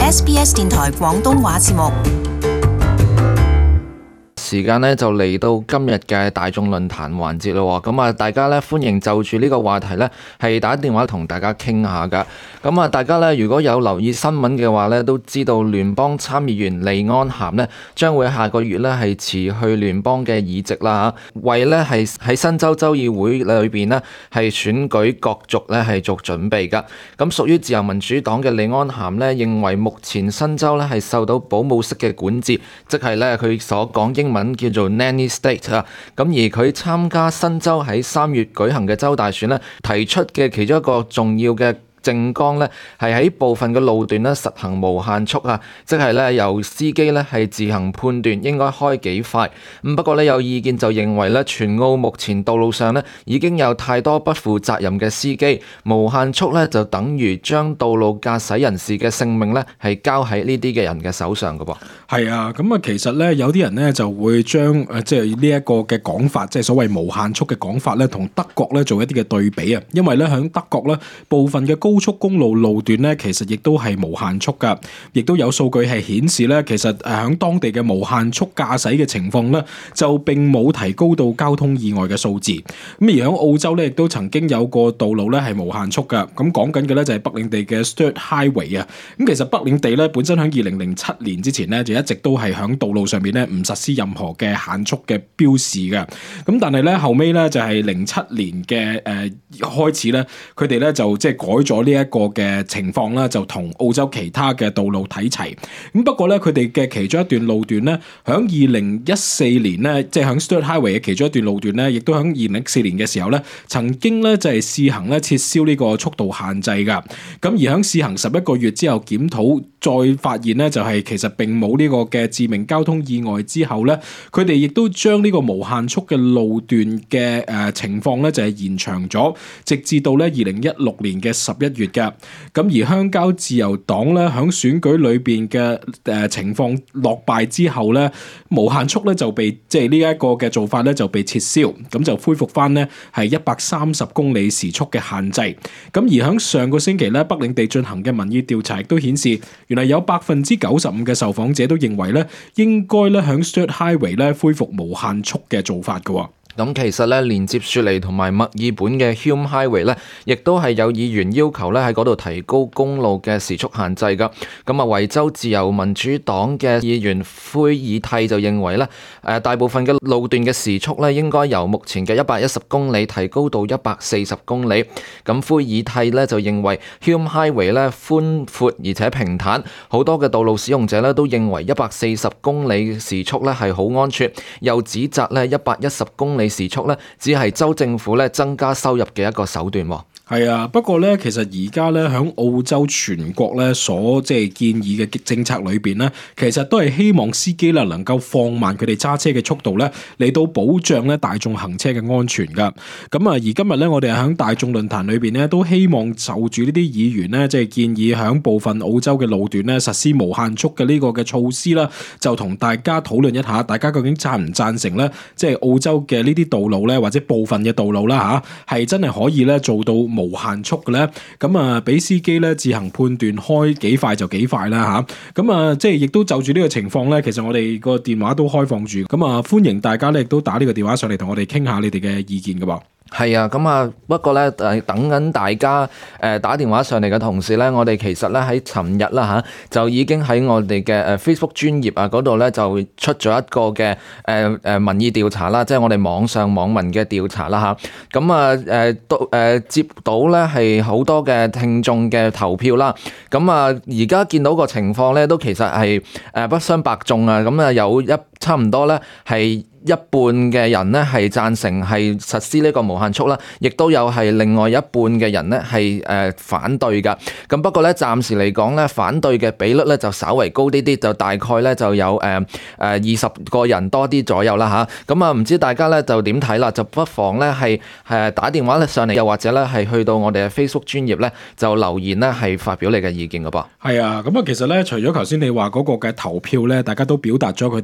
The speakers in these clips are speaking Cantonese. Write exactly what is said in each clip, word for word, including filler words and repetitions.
S B S 電台廣東話節目。 時間咧就嚟到今日嘅大眾論壇環節咯，咁啊大家咧歡迎就住呢個話題咧係打電話同大家傾下噶。咁啊大家咧如果有留意新聞嘅話咧，都知道聯邦參議員利安咸咧將會下個月咧係辭去聯邦嘅議席啦嚇，為咧係喺新州州議會裏邊咧係選舉角逐咧係做準備噶。咁屬於自由民主黨嘅利安咸咧認為目前新州咧係受到保姆式嘅管治，即係咧佢所講英文叫做 Nanny State 啊，咁而佢參加新州喺三月舉行嘅州大選咧，提出嘅其中一個重要嘅政綱咧，係喺部分嘅路段咧實行無限速啊，即係咧由司機咧係自行判斷應該開幾快。咁不過咧有意見就認為咧，全澳目前道路上咧已經有太多不負責任嘅司機，無限速咧就等於將道路駕駛人士嘅性命咧係交喺呢啲嘅人嘅手上㗎噃。 係啊，咁啊其實咧有啲人咧就會將誒即係呢一個嘅講法，即係所謂無限速嘅講法咧，同德國咧做一啲嘅對比啊。因為咧喺德國咧部分嘅高速公路路段咧，其實亦都係無限速噶，亦都有數據係顯示咧，其實誒喺當地嘅無限速駕駛嘅情況咧，就並冇提高到交通意外嘅數字。咁而喺澳洲咧，亦都曾經有個道路咧係無限速噶。咁講緊嘅咧就係北領地嘅 Sturt Highway 啊。咁其實北領地咧本身喺二零零七年之前咧就一直都係喺道路上面咧唔實施任何嘅限速嘅標示嘅。咁但係咧後尾咧就係零七年嘅誒開始咧，佢哋咧就即係改咗呢一個嘅情況啦，就同澳洲其他嘅道路睇齊。咁不過咧，佢哋嘅其中一段路段咧，響二零一四年咧，即係響 Sturt Highway 嘅其中一段路段咧，亦都響二零一四年嘅時候咧，曾經咧就係試行咧撤銷呢個速度限制噶。咁而響試行十一個月之後檢討，再發現咧就係其實並冇呢個嘅致命交通意外之後咧，佢哋亦都將呢個無限速嘅路段嘅誒情況咧就係延長咗，直至到咧二零一六年嘅十一月嘅。咁而鄉郊自由黨咧喺選舉裏邊嘅誒情況落敗之後咧，無限速咧就被即係呢一個嘅做法咧就被撤銷，咁就恢復翻呢係一百三十公里時速嘅限制。咁而喺上個星期咧，北領地進行嘅民意調查亦都顯示，原來有百分之九十五嘅受訪者都認為咧應該咧喺 Sturt Highway 咧恢復無限速嘅做法嘅。 咁其實咧，連接雪梨同埋墨爾本嘅 Hume Highway 咧，亦都係有議員要求咧喺嗰度提高公路嘅時速限制噶。咁啊，維州自由民主黨嘅議員灰爾蒂就認為咧，誒大部分嘅路段嘅時速咧應該由目前嘅一百一十公里提高到一百四十公里。咁灰爾蒂咧就認為 Hume Highway 咧寬闊而且平坦，好多嘅道路使用者咧都認為一百四十公里時速咧係好安全，又指責咧一百一十公里時速咧，只係州政府咧增加收入嘅一個手段。 係啊，不過咧，其實而家咧喺澳洲全國咧所即係建議嘅政策裏邊咧，其實都係希望司機啦能夠放慢佢哋揸車嘅速度咧，嚟到保障咧大眾行車嘅安全噶。咁啊，而今日咧，我哋喺大眾論壇裏邊咧，都希望就住呢啲議員咧，即係建議喺部分澳洲嘅路段咧實施無限速嘅呢個嘅措施啦，就同大家討論一下，大家究竟贊唔贊成咧？即係澳洲嘅呢啲道路咧，或者部分嘅道路啦吓，係真係可以咧做到無限速嘅咧，咁啊，俾司機咧自行判斷開幾快就幾快啦吓，咁啊，即係亦都就住呢個情況咧，其實我哋個電話都開放住，咁啊，歡迎大家咧亦都打呢個電話上嚟同我哋傾下你哋嘅意見噶噃。 係啊，咁啊，不過咧誒，等緊大家誒打電話上嚟嘅同時咧，我哋其實咧喺尋日啦嚇，就已經喺我哋嘅誒 Facebook 專頁啊嗰度咧就出咗一個嘅誒誒民意調查啦，即係我哋網上網民嘅調查啦嚇。咁啊誒都誒接到咧係好多嘅聽眾嘅投票啦。咁啊而家見到個情況咧，都其實係誒不相伯仲啊。咁啊有一差唔多咧係一半嘅人咧係贊成係實施呢個無限速啦，亦都有係另外一半嘅人咧係誒反對㗎。咁不過咧暫時嚟講咧，反對嘅比率咧就稍為高啲啲，就大概咧就有誒誒二十個人多啲左右啦吓，咁啊唔知大家咧就點睇啦？就不妨咧係誒打電話咧上嚟，又或者咧係去到我哋嘅 Facebook 專頁咧就留言咧係發表你嘅意見㗎噃。 係啊，咁啊其實咧除咗頭先你話嗰個嘅投票咧，大家都表達咗佢哋即係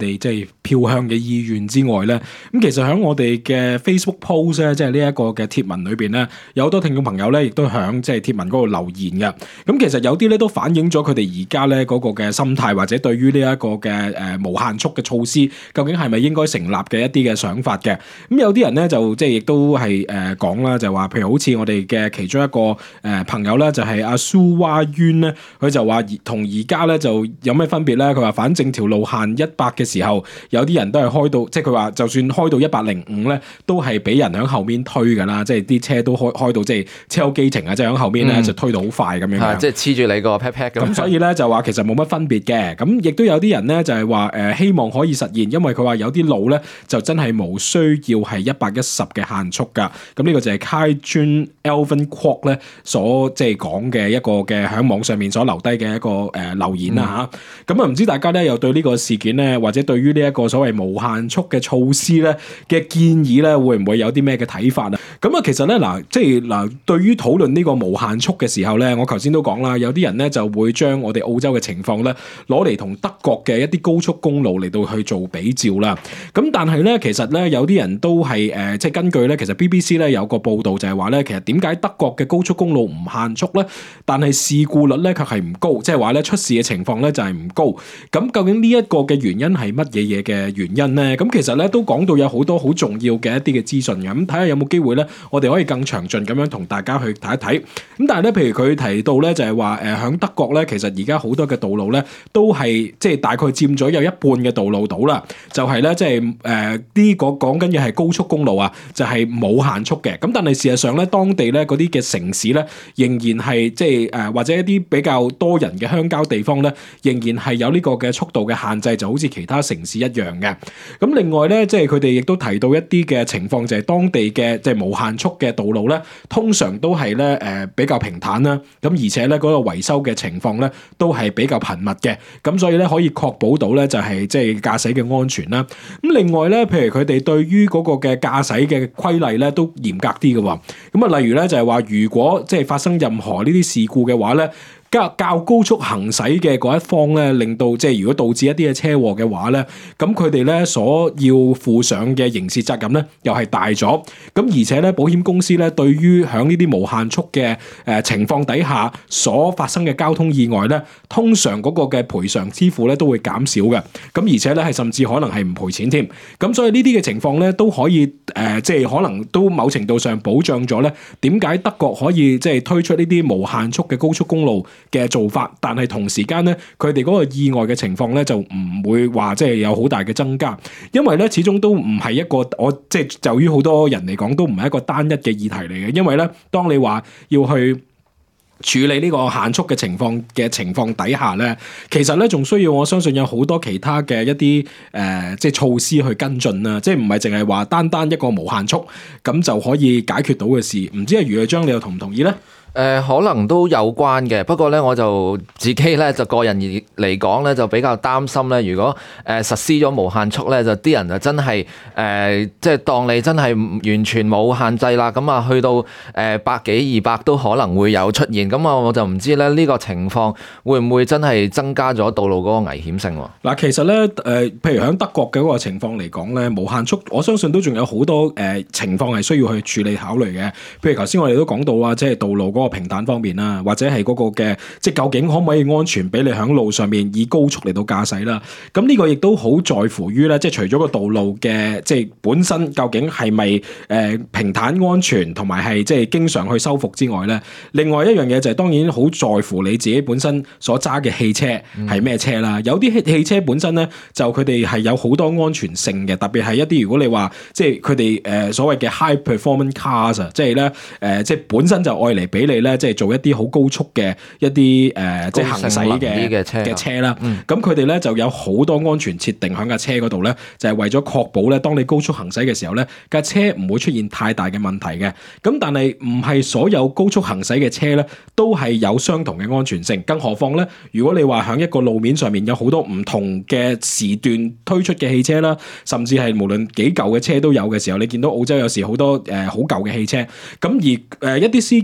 持票向嘅意願之外咧，咁其實喺我哋嘅 Facebook post 咧，即係呢一個嘅貼文裏邊咧，有好多聽眾朋友咧，亦都響即係貼文嗰度留言嘅。咁其實有啲咧都反映咗佢哋而家咧嗰個嘅心態，或者對於呢一個嘅誒、呃、無限速嘅措施，究竟係咪應該成立嘅一啲嘅想法嘅。咁有啲人咧就即係亦都係誒講啦，就話譬如好似我哋嘅其中一個誒、呃、朋友咧，就係阿蘇娃淵咧，佢就話同而家咧就有咩分別咧？佢話反正條路限一百嘅時候，有啲人都係開到，即係佢話就算開到一百零五咧，都係俾人喺後面推噶啦，即係啲車都開開到即係車有機程啊，即係喺後面咧、嗯、就推到好快咁樣。 係即係黐住你個 pat pat 咁。咁所以咧就話其實冇乜分別嘅。咁亦都有啲人咧就係話誒希望可以實現，因為佢話有啲路咧就真係冇需要係一百一十嘅限速噶。咁呢個就係 Kai-Jun Alvin Kwok 咧所即係講嘅一個嘅喺網上面所留低嘅一個誒、呃、留言啦吓。咁啊唔知大家咧又對呢個事件咧，或者對於呢一個所謂無限速嘅措施咧嘅建議咧，會唔會有啲咩嘅睇法啊？咁啊，其實咧嗱，即係嗱，對於討論呢個無限速嘅時候咧，我頭先都講啦，有啲人咧就會將我哋澳洲嘅情況咧攞嚟同德國嘅一啲高速公路嚟到去做比照啦。咁但係咧，其實咧有啲人都係誒、呃，即係根據咧，其實 B B C 咧有個報道就係話咧，其實點解德國嘅高速公路唔限速咧，但係事故率咧卻係唔高，即係話咧出事嘅情況咧就係唔高。咁究竟呢一個嘅原因係乜嘢嘢嘅原因咧？咁其實咧都講到有好多好重要嘅一啲嘅資訊嘅，咁睇下有冇機會咧，我哋可以更詳盡咁樣同大家去睇一睇。咁但係咧，譬如佢提到咧，就係話誒，響德國咧，其實而家好多嘅道路咧，都係即係大概佔咗有一半嘅道路到啦，就係咧即係誒呢個講緊嘅係高速公路啊，就係冇限速嘅。咁但係事實上咧，當地咧嗰啲嘅城市咧，仍然係即係誒或者一啲比較多人嘅鄉郊地方咧，仍然係有呢個嘅速度嘅限制，就好似其他城市一樣嘅。咁另外咧，即係佢哋亦都提到一啲嘅情況，就係當地嘅即係無限速嘅道路咧，通常都係咧誒比較平坦啦。咁而且咧嗰個維修嘅情況咧，都係比較頻密嘅。咁所以咧可以確保到咧就係即係駕駛嘅安全啦。咁另外咧，譬如佢哋對於嗰個嘅駕駛嘅規例咧都嚴格啲嘅喎。咁啊，例如咧就係話，如果即係發生任何呢啲事故嘅話咧，較較高速行駛嘅嗰一方咧，令到即係如果導致一啲嘅車禍嘅話咧，咁佢哋咧所要負上嘅刑事責任咧，又係大咗。咁而且咧，保險公司咧對於響呢啲無限速嘅誒情況底下所發生嘅交通意外咧，通常嗰個嘅賠償支付咧都會減少嘅。咁而且咧係甚至可能係唔賠錢添。咁所以呢啲嘅情況咧都可以誒、呃，即係可能都某程度上保障咗咧，點解德國可以即係推出呢啲無限速嘅高速公路嘅做法，但係同時間咧，佢哋嗰個意外嘅情況咧就唔會話即係有好大嘅增加，因為咧始終都唔係一個我即係就於好多人嚟講都唔係一個單一嘅議題嚟嘅，因為咧當你話要去處理呢個限速嘅情況嘅情況底下咧，其實咧仲需要我相信有好多其他嘅一啲誒、呃、即係措施去跟進啦，即係唔係淨係話單單一個無限速咁就可以解決到嘅事。唔知阿余偉章你又同唔同意咧？ 誒、呃、可能都有關嘅，不過咧我就自己咧就個人而嚟講咧就比較擔心咧，如果誒、呃、實施咗無限速咧，就啲人就真係誒、呃、即係當你真係完全冇限制啦，咁啊去到誒、呃、百幾二百都可能會有出現，咁啊我就唔知咧呢、這個情況會唔會真係增加咗道路嗰個危險性喎？ 嗱，其實咧誒、呃，譬如喺德國嘅嗰個情況嚟講咧，無限速我相信都仲有好多誒、呃、情況係需要去處理考慮嘅，譬如頭先我哋都講到啊，即係道路嗰個平坦方面啦，或者係嗰個嘅，即係究竟可唔可以安全俾你喺路上面以高速嚟到駕駛啦？咁呢個亦都好在乎於咧，即係除咗個道路嘅，即係本身究竟係咪誒平坦安全，同埋係即係經常去修復之外咧，另外一樣嘢就係當然好在乎你自己本身所揸嘅汽車係咩車啦。嗯、有啲汽車本身咧，就佢哋係有好多安全性嘅，特別係一啲如果你話即係佢哋誒所謂嘅 high performance cars 啊，即係咧誒即係本身就愛嚟俾你咧，即係做一啲好高速嘅一啲誒、呃、即係行駛嘅嘅車嘅車啦。咁佢哋咧就有好多安全設定喺架車嗰度咧，就係、是、為咗確保咧，當你高速行駛嘅時候咧，架車唔會出現太大嘅問題嘅。咁但係唔係所有高速行駛嘅車咧，都係有相同嘅安全性。更何況咧，如果你話喺一個路面上面有好多唔同嘅時段推出嘅汽車啦，甚至係無論幾舊嘅車都有嘅時候，你見到澳洲有時好多誒好舊嘅汽車，咁而誒、呃、一啲司機冇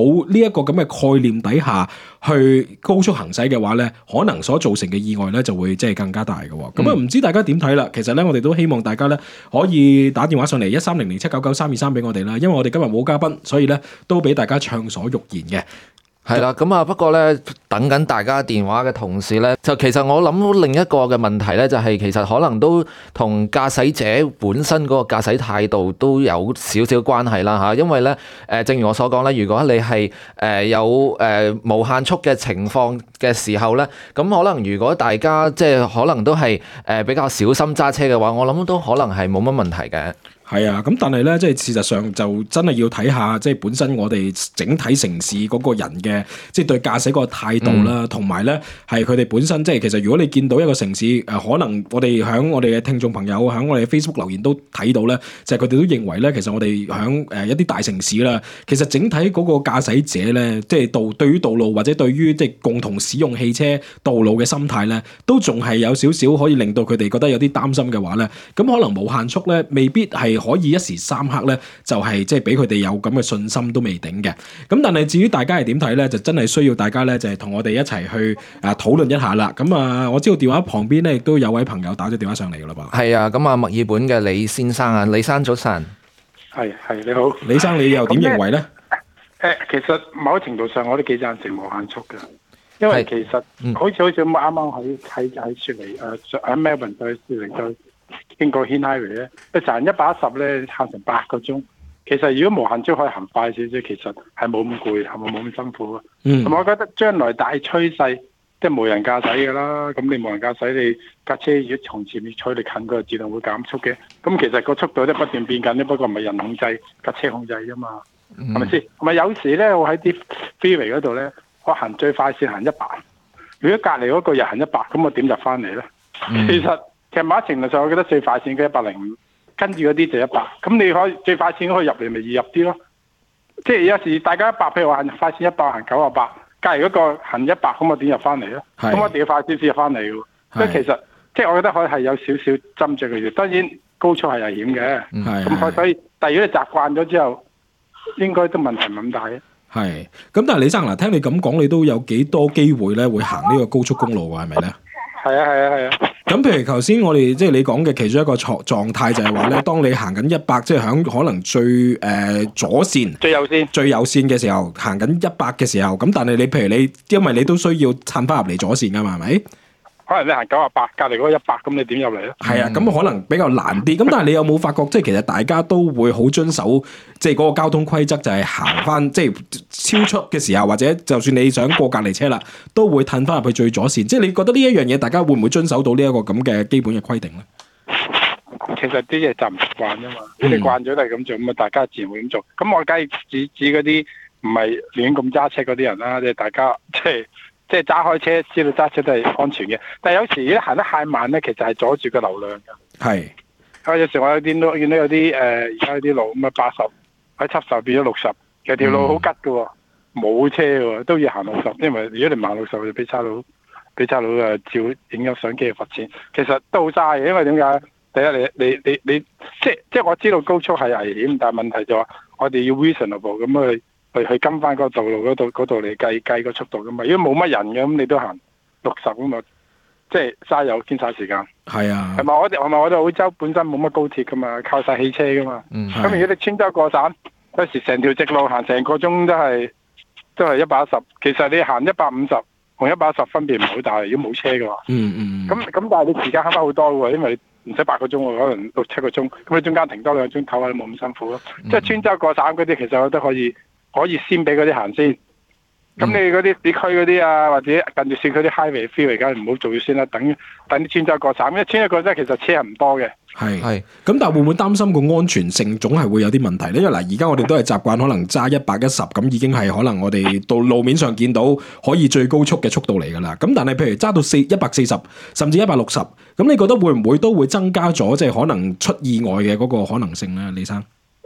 冇呢一個咁嘅概念底下去高速行駛嘅話咧，可能所造成嘅意外咧就會即係更加大嘅。咁啊唔知大家點睇啦？其實咧我哋都希望大家咧可以打電話上嚟一三零零七九九三二三俾我哋啦，因為我哋今日冇嘉賓，所以咧都俾大家暢所欲言嘅。 係啦，咁啊不過咧，等緊大家電話嘅同時咧，就其實我諗到另一個嘅問題咧，就係其實可能都同駕駛者本身嗰個駕駛態度都有少少關係啦嚇，因為咧誒，正如我所講咧，如果你係誒有誒無限速嘅情況嘅時候咧，咁可能如果大家即係可能都係誒比較小心揸車嘅話，我諗都可能係冇乜問題嘅。 係啊，咁但係咧，即係事實上就真係要睇下，即係本身我哋整體城市嗰個人嘅，即係對駕駛嗰個態度啦，同埋咧係佢哋本身，即係其實如果你見到一個城市誒、呃，可能我哋響我哋嘅聽眾朋友響我哋嘅 Facebook 留言都睇到咧，就係佢哋都認為咧，其實我哋響誒一啲大城市啦，其實整體嗰個駕駛者咧，即係道對於道路或者對於即係共同使用汽車道路嘅心態咧，都仲係有少少可以令到佢哋覺得有啲擔心嘅話咧，咁可能無限速咧未必係可以一時三刻咧，就係即係俾佢哋有咁嘅信心都未定嘅。咁但係至於大家係點睇咧，就真係需要大家咧，就係同我哋一齊去誒討論一下啦。咁啊，我知道電話旁邊咧亦都有位朋友打咗電話上嚟噶啦噃。 係啊，咁啊，墨爾本嘅李先生啊，李生早晨。 係係你好， 李生你又點認為咧？ 誒，其實某程度上我都幾贊成無限速嘅，因為其實、嗯、好似好似啱啱喺喺喺雪梨誒喺 Melbourne 對雪梨對。經過 Hen Highway 咧，你行一百一十咧，行成八個鐘。其實如果無限速可以行快少少，其實係冇咁攰，係咪冇咁辛苦啊？嗯。咁我覺得將來大趨勢即係無人駕駛嘅啦。咁你無人駕駛，你架車如果從前面距離近，佢就自動會減速嘅。咁其實個速度都不斷變緊，不過唔係人控制，架車控制啫嘛。係咪先？同埋有時咧，我喺啲 freeway 嗰度咧，我行最快線行一百。如果隔離嗰個又行一百，咁我點入翻嚟咧？嗯、其實。其實某程度上，我覺得最快線嘅一百零五，跟住嗰啲就一百。咁你可以最快線可以入嚟，咪易入啲咯。即係有時大家一百，譬如話行快線一百行九啊八，隔離嗰個行一百，咁我點入翻嚟咧？咁我一定要快啲先入翻嚟嘅。所以其實即係我覺得可以係有少少斟酌嘅嘢。當然高速係危險嘅，咁所以但係如果你習慣咗之後，應該都問題唔係咁大嘅。係。咁但係李生嗱，聽你咁講，你都有幾多機會咧會行呢個高速公路㗎？係咪咧？ 係啊係啊係啊！ 咁譬如頭先我哋即係你講嘅其中一個狀狀態就係話咧，當你行緊一百，即係響可能最誒、呃、左線、 最右線、 最右線嘅時候，行緊一百嘅時候，咁但係你譬如你，因為你都需要撐翻入嚟左線噶嘛，係咪？ 可能你行九啊八，隔離嗰一百，咁你點入嚟咧？ 係啊，咁可能比較難啲。咁但係你有冇發覺，即係其實大家都會好遵守，即係嗰個交通規則，就係行翻，即係超速嘅時候，或者就算你想過隔離車啦，都會褪翻入去最左線。即係你覺得呢一樣嘢，大家會唔會遵守到呢一個咁嘅基本嘅規定咧？ 其實啲嘢就唔習慣啫嘛，你哋慣咗都係咁做，咁啊大家自然會咁做。咁我梗係指指嗰啲唔係亂咁揸車嗰啲人啦，即係大家即係。即係揸開車，知道揸車都係安全嘅。但係有時咧行得太慢咧，其實係阻住個流量嘅。係。啊，有時我有見到見到有啲誒，而家有啲路咁啊，八十喺七十變咗六十，其實條路好吉嘅喎，冇車喎，都要行六十。因為如果你慢六十，就俾差佬俾差佬誒照影咗相機去罰錢。其實都好嘥嘅，因為點解？第一，你你你你即係即係我知道高速係危險，但係問題就話我哋要 reasonable 咁去。去去跟翻嗰個道路嗰度嗰度嚟計計個速度噶嘛，如果冇乜人嘅咁，你都行六十咁嘛，即係嘥油兼嘥時間。係啊，係咪我哋係咪我哋澳洲本身冇乜高鐵噶嘛，靠晒汽車噶嘛。咁、嗯、如果你穿州過省，有時成條直路行成個鐘都係都係一百一十，其實你行一百五十同一百一十分別唔好大，如果冇車嘅話。嗯嗯。咁咁但係你時間慳翻好多喎，因為唔使八個鐘喎，可能六七個鐘，咁你中間停多兩個鐘唞下都冇咁辛苦咯。嗯、即係穿州過省嗰啲，其實我覺得可以。可以先俾嗰啲行先，咁你嗰啲市區嗰啲啊，或者近住市區啲 highway freeway，梗係唔好做先啦。等等啲穿州過省，因為穿州過省其實車係唔多嘅。係係，咁但係會唔會擔心個安全性總係會有啲問題咧？因為嗱，而家我哋都係習慣可能揸一百一十，咁已經係可能我哋到路面上見到可以最高速嘅速度嚟㗎啦。咁但係譬如揸到四一百四十，甚至一百六十，咁你覺得會唔會都會增加咗即係可能出意外嘅嗰個可能性咧？李生？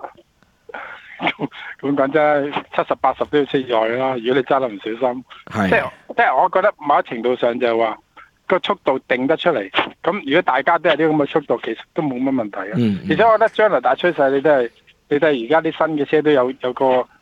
咁講真，七十八十都要出意外啦。如果你揸得唔小心，即係即係我覺得某一程度上就係話個速度定得出嚟。咁如果大家都係啲咁嘅速度，其實都冇乜問題嘅。嗯嗯、而且我覺得將來大趨勢，你都係你都係而家啲新嘅車都有有個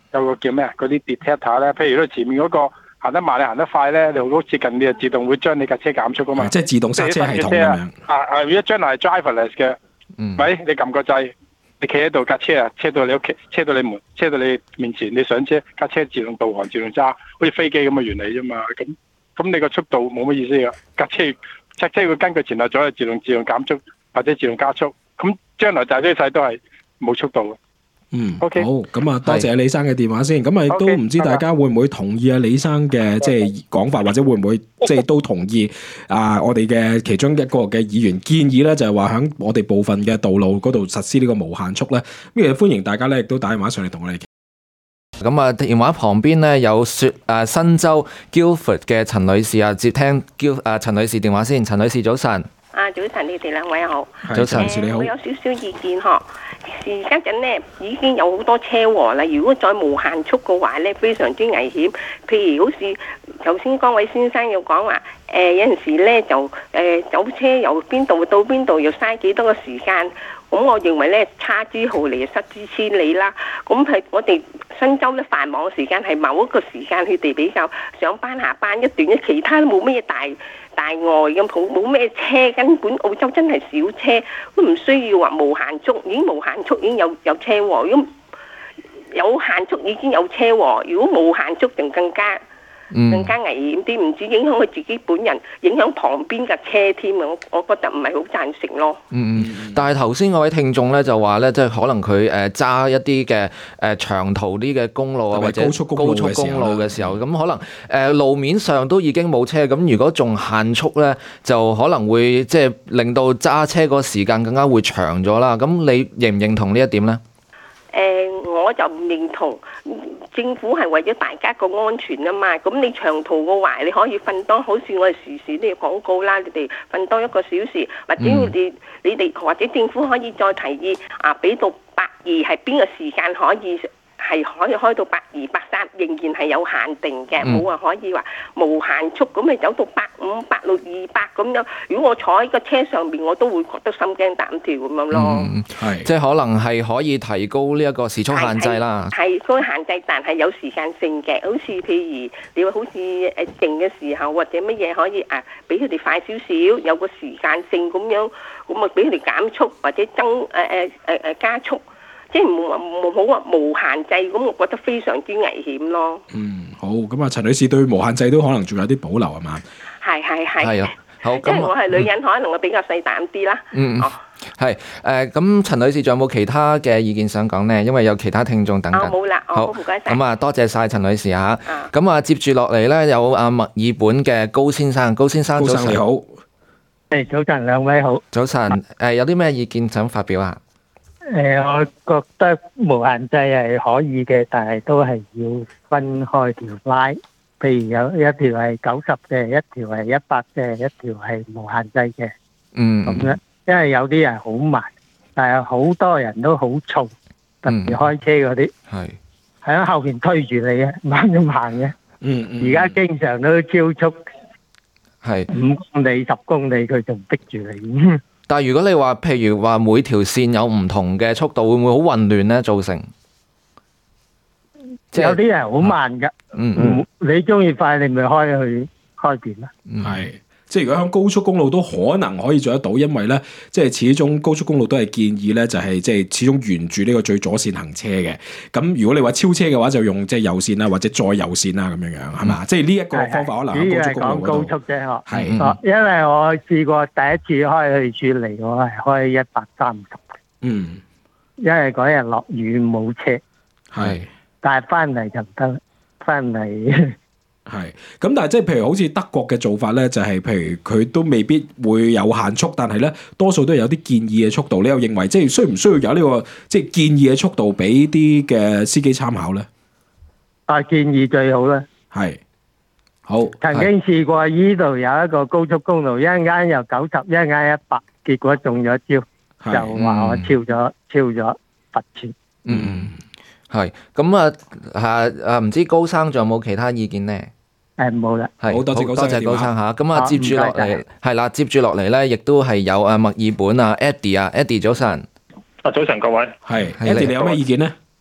有個叫咩啊？嗰啲 detector 咧，譬如你前面嗰個行得慢，你行得快咧，你好接近，你就自動會將你架車減速噶嘛。 即係自動剎車系統咁樣。 啊啊！如果將來係 driverless 嘅， 嗯， 喂，你撳個掣，你企喺度架車啊，車到你屋企，車到你門，車到你面前，你上車架車自動導航、自動揸，好似飛機咁嘅原理啫嘛。咁咁你個速度冇乜意思㗎，架車架車會根據前後左右自動自動減速或者自動加速。咁將來大車細都係冇速度嘅。 嗯 OK 好，咁啊，多謝李生嘅電話先。咁啊，亦都 OK， 唔知大家會唔會同意啊李生嘅即係講法，或者會唔會即係都同意啊我哋嘅其中一個嘅議員建議咧，就係話喺我哋部分嘅道路嗰度實施呢個無限速咧。咁其實歡迎大家咧，亦都打電話上嚟同我哋傾。 咁啊，電話旁邊咧有雪誒新州 Guildford 嘅陳女士啊，接聽 Guild 誒陳女士電話先。陳女士早晨。 啊，早晨，你哋兩位好。 早晨， 誒你好。 我有少少意見呵。而家陣咧已經有好多車禍啦，如果再無限速嘅話咧，非常之危險。譬如好似頭先嗰位先生又講話，誒、呃、有陣時咧就誒、呃、走車由邊度到邊度要嘥幾多個時間。咁我認為咧，差之毫釐失之千里啦。咁係我哋新州咧繁忙嘅時間係某一個時間，佢哋比較上班下班一段，其他都冇咩大大礙咁，冇冇咩車，根本澳洲真係少車，都唔需要話無限速，已經無限速已經有有車禍，如果有限速已經有車禍，如果無限速就更加。更加危險啲，唔止影響佢自己本人，影響旁邊嘅車添啊！我我覺得唔係好贊成咯。 嗯嗯，但係頭先嗰位聽眾咧就話咧，即係可能佢誒揸一啲嘅誒長途啲嘅公路啊，或者高速公路嘅時候，咁可能誒路面上都已經冇車，咁如果仲限速咧，就可能會即係令到揸車個時間更加會長咗啦。咁你認唔認同呢一點咧？ 誒、呃，我就唔認同。政府係為咗大家個安全啊嘛，咁你長途嘅話，你可以瞓多，好似我哋時時都要廣告啦，你哋瞓多一個小時，或者你哋、嗯、你哋或者政府可以再提議啊，俾到百二係邊個時間可以？係可以開到百二、百三，仍然係有限定嘅，冇話、嗯、可以話無限速咁，咪走到百五、百六、二百咁樣。如果我坐喺個車上邊，我都會覺得心驚膽跳咁樣咯。 嗯，係，即係可能係可以提高呢一個時速限制啦。係嗰個限制，但係有時間性嘅，好似譬如你話好似誒靜嘅時候或者乜嘢可以啊，俾佢哋快少少，有個時間性咁樣，咁啊俾佢哋減速或者增誒誒誒誒加速。即係唔唔好話無限制，咁我覺得非常之危險咯。 嗯，好，咁啊，陳女士對無限制都可能仲有啲保留係嘛？係係係。係啊， 好。 因為我係女人，嗯、可能我比較細膽啲啦。 嗯嗯。哦，係誒，咁陳女士仲有冇其他嘅意見想講呢？因為有其他聽眾等緊。 哦，冇啦。 好，唔該晒。咁啊，多謝晒陳女士嚇。咁啊，接住落嚟咧，有阿墨爾本嘅高先生，高先生早晨。 高生你好。 誒，早晨，兩位好。 早晨。誒，有啲咩意見想發表啊？ 誒，我覺得無限制係可以嘅，但係都係要分開條拉。譬如有一條係九十嘅，一條係一百嘅，一條係無限制嘅。 嗯， 咁樣，因為有啲人好慢，但係好多人都好嘈，特別開車嗰啲， 係喺後邊推住你嘅，慢咁行嘅。 嗯嗯。 而家經常都超速， 係五公里、十公里，佢仲逼住你。 但係如果你話，譬如話每條線有唔同嘅速度，會唔會好混亂咧？造成即係有啲人好慢噶， 嗯嗯， 你中意快，你咪開去開邊啦。 係，即係如果喺高速公路都可能可以做得到，因為咧，即係始終高速公路都係建議咧，就係即係始終沿住呢個最左線行車嘅。咁如果你話超車嘅話，就用即係右線啦，或者再右線啦，咁樣樣係嘛？即係呢一個方法可能喺高速公路嗰度。 主要係講高速啫，嗬。 係， 因為我試過第一次開去雪梨，我係開一百三十。 嗯。 因為嗰日落雨冇車。 係。 但係翻嚟就唔得，翻嚟係咁，但係即係譬如好似德國嘅做法咧，就係、是、譬如佢都未必會有限速，但係咧多數都有啲建議嘅速度。你又認為即係需唔需要有呢、這個即係建議嘅速度俾啲嘅司機參考咧？ 啊，建議最好啦。係好， 曾經試過依度有一個高速公路，一陣間又九十，一陣間一百，結果中咗招，就話我超咗，超咗罰錢。 嗯。係咁啊，嚇啊！唔知高生仲有冇其他意見咧？ 誒冇啦， 係好多謝高生， 多謝高生嚇。咁啊，接住落嚟謝係啦，接住落嚟咧，亦都係有啊墨爾本啊 Eddie 啊 Eddie 早晨。 啊早晨各位， 係 Eddie 你有咩意見咧？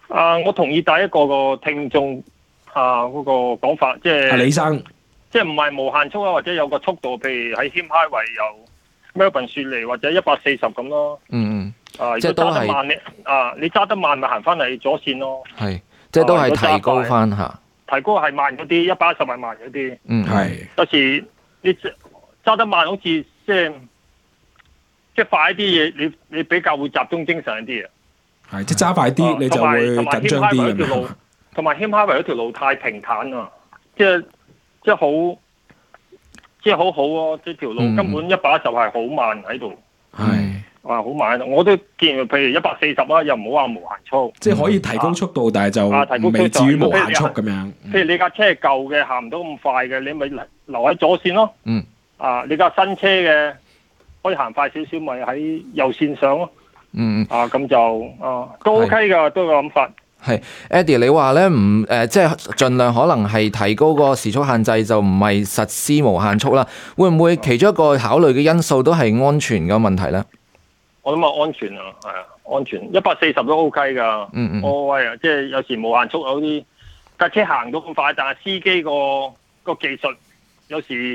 啊，我同意第一個個聽眾啊嗰、那個講法，即係阿李生， 即係唔係無限速啊，或者有個速度，譬如喺 Hume Highway 由 Melbourne 雪梨或者一百四十咁咯。 嗯嗯， 啊， 即係都係揸得慢你啊，你揸得慢咪行翻嚟左線咯。 係，即係都係提高翻嚇。 提高係慢嗰啲，一百一十係慢嗰啲。 嗯，係。 有時你揸得慢，好似即係即係快啲嘢，你你比較會集中精神一啲啊。 係，即係揸快啲，你就會緊張啲咁樣。 同埋 Hume Highway嗰條路太平坦啊，即係即係好，即係好好咯。即係條路根本一百一十係好慢喺度。 係。 哇，好慢！我都見，譬如一百四十啦，又唔好話無限速， 即係可以提高速度，啊、但係就未至於無限速咁樣。 譬如你架車係舊嘅，行唔到咁快嘅，你咪留喺左線咯。 嗯。 啊，你架新車嘅可以行快少少，咪喺右線上咯。 嗯啊，咁就啊都 OK 噶，都個諗法。 係 Eddie， 你話咧唔誒，即係盡量可能係提高個時速限制，就唔係實施無限速啦。會唔會其中一個考慮嘅因素都係安全嘅問題咧？ 我諗啊，安全啊，係啊，安全，一百四十都 OK 噶。 嗯嗯。 哦喂啊，即係有時無限速有啲架車行到咁快，但係司機個個技術有時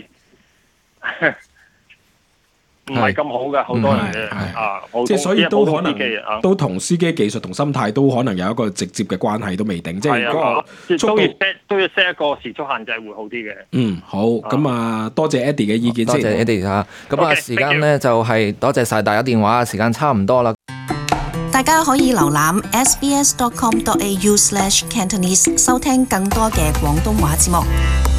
唔係咁好嘅，好多人嘅啊， 即係所以都可能都同司機技術同心態都可能有一個直接嘅關係，都未定。即係嗰個速度都要 set 都要 set 一個時速限制會好啲嘅。 嗯，好，咁啊，多謝 Eddie 嘅意見先。 多謝 Eddie 嚇。咁啊，時間咧就係多謝晒大家電話，時間差唔多啦。 大家可以瀏覽 s b s dot com dot a u slash cantonese 收聽更多嘅廣東話節目。